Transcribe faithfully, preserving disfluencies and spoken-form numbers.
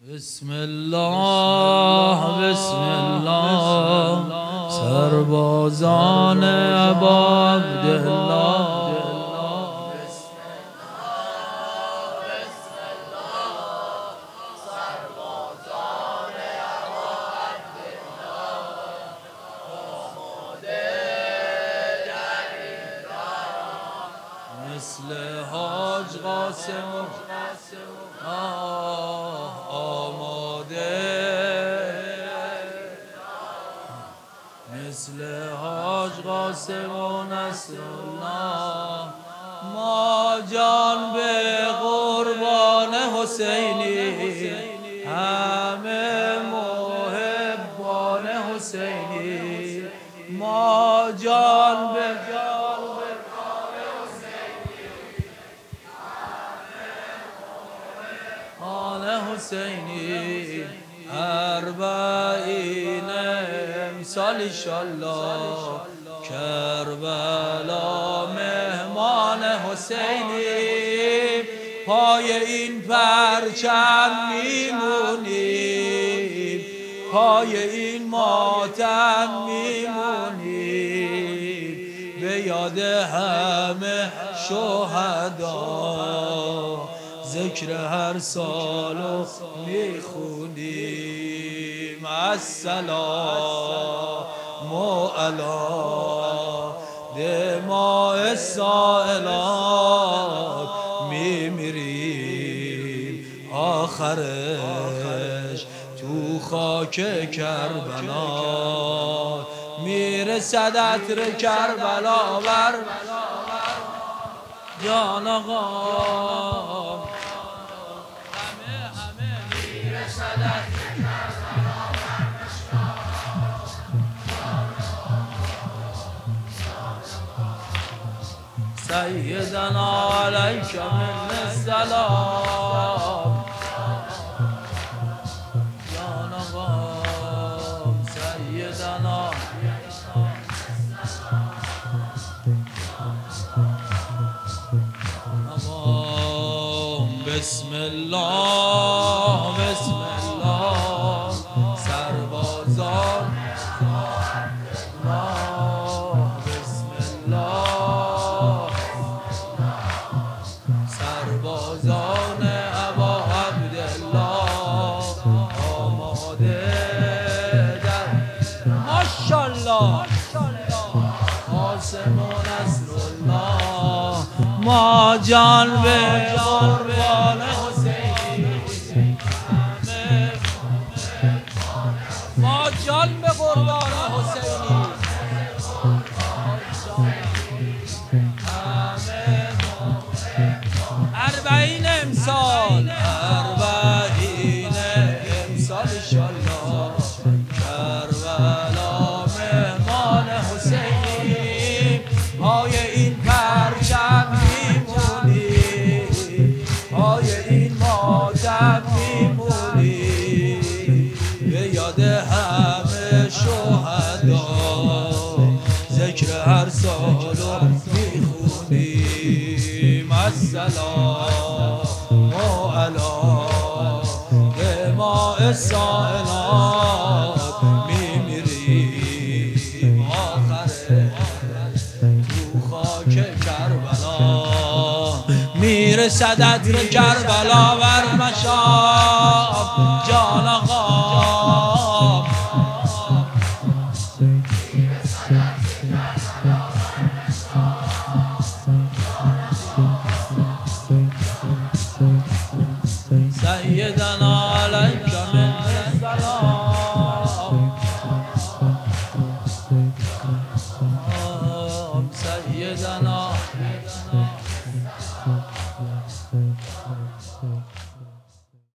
بسم الله بسم الله سربازان ابا عبدالله مثل حاج قاسم آه آماده مثل حاج قاسم و نصر الله ما جان به قربان حسینی همه محبان حسینی ما جان به حسینی اربعین امسال انشالله کربلا مهمان حسینی پای این پرچم میمونیم پای این ماتم میمونیم به یاد همه شهدا ذکر هر سالو میخونیم السلام علی دماء السائلات میمیریم آخرش تو خاک کربلا میرسد عطر کربلا بر جان آقا سیدنا علیک من السلام جان آقا سیدنا بسم الله بسم الله سربازان بسم الله سربازان ابا عبدالله آماده در ماشاءالله قاسم و نصر الله ما جان به قربان حسینی ما جان به قربان حسینی اربعین امسال اربعین امسال انشالله کربلا مهمان حسینی پای این پرچم میمونی پای این ماتم میمونی به یاد همه شهدا ذکر هر سالو میخونیم السلام علی دماء السائلات میمیریم آخره تو خاک کربلا میرسد عطر کربلا بر مشام جان آقا سیدنا علیک من السلام سیدنا